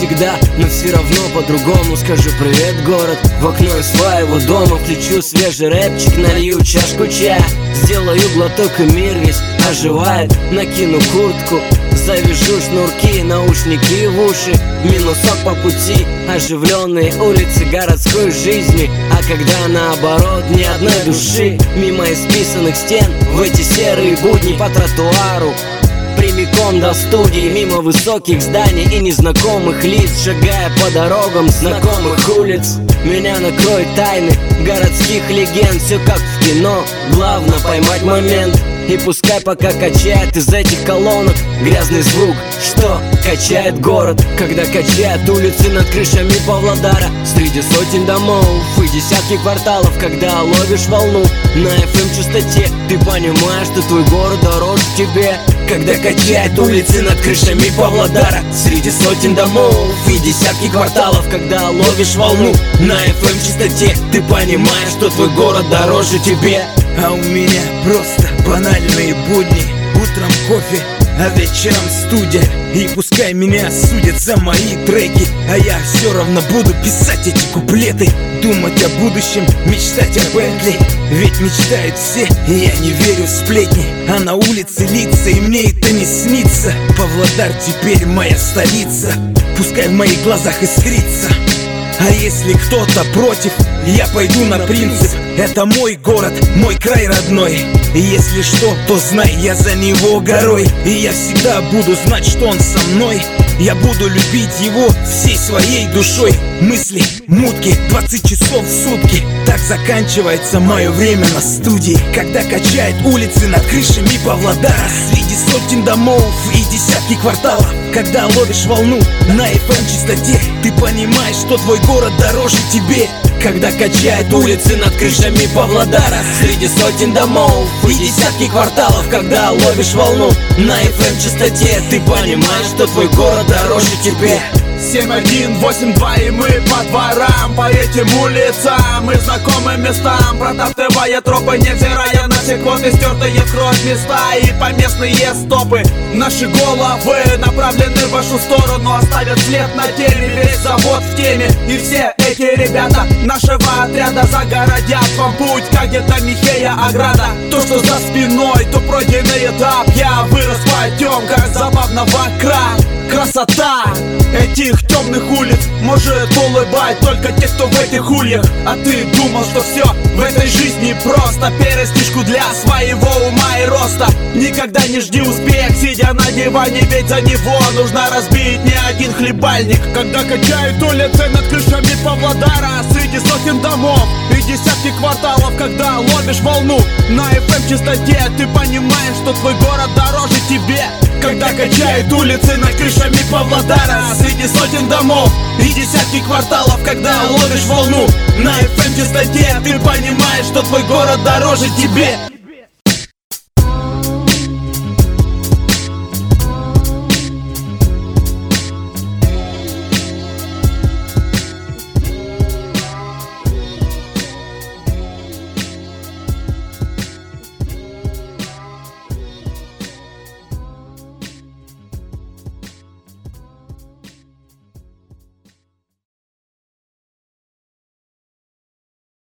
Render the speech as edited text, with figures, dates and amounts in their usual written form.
всегда, но все равно по-другому. Скажу привет, город, в окно из своего дома. Включу свежий рэпчик, налью чашку чая, сделаю глоток и мир весь оживает. Накину куртку, завяжу шнурки, наушники в уши, минусок по пути. Оживленные улицы городской жизни, а когда наоборот ни одной души. Мимо исписанных стен в эти серые будни по тротуару, прямиком до студии, мимо высоких зданий и незнакомых лиц, шагая по дорогам знакомых улиц. Меня накроют тайны городских легенд, все как в кино, главное поймать момент. И пускай пока качает из этих колонок грязный звук, что качает город, когда качает улицы над крышами Павлодара. Среди сотен домов и десятки кварталов, когда ловишь волну на FM частоте, ты понимаешь, что твой город дороже тебе. Когда качает улицы над крышами Павлодара, среди сотен домов и десятки кварталов, когда ловишь волну на FM частоте, ты понимаешь, что твой город дороже тебе. А у меня просто банальные будни. Утром кофе, а вечером студия. И пускай меня судят за мои треки, а я все равно буду писать эти куплеты, думать о будущем, мечтать о Бентли. Ведь мечтают все, и я не верю в сплетни. А на улице лица, и мне это не снится. Павлодар теперь моя столица, пускай в моих глазах искрится. А если кто-то против, я пойду на принцип. Это мой город, мой край родной. И если что, то знай, я за него горой. И я всегда буду знать, что он со мной. Я буду любить его всей своей душой. Мысли, мутки, 20 часов в сутки. Так заканчивается мое время на студии, когда качает улицы над крышами Павлодара, среди сотен домов и десятки кварталов, когда ловишь волну на FM частоте, ты понимаешь, что твой город дороже тебе. Когда качает улицы над крышами Павлодара, среди сотен домов и десятки кварталов, когда ловишь волну на FM частоте, ты понимаешь, что твой город дороже тебе. 7182, и мы по дворам, по этим улицам и знакомым местам, протаптывая тропы, невзирая на все квоты, стертые в кровь места и поместные стопы. Наши головы направлены в вашу сторону, оставят след на теле, весь завод в теме. И все эти ребята нашего отряда загородят вам путь, как где-то Михея ограда. То, что за спиной, то пройденный этап. Я вырос в потемках забавного края. Красота этих темных улиц может улыбать только тех, кто в этих ульях. А ты думал, что все в этой жизни просто перестишку для своего ума и роста. Никогда не жди успех, сидя на диване, ведь за него нужно разбить не один хлебальник. Когда качают улицы над крышами Павлодара, среди сотен домов и десятки кварталов, когда ловишь волну на FM частоте, ты понимаешь, что твой город дороже тебе. Когда качают улицы над крышами Павлодара, среди сотен домов и десятки кварталов, когда ловишь волну на FM частоте, ты понимаешь, что твой город дороже тебе.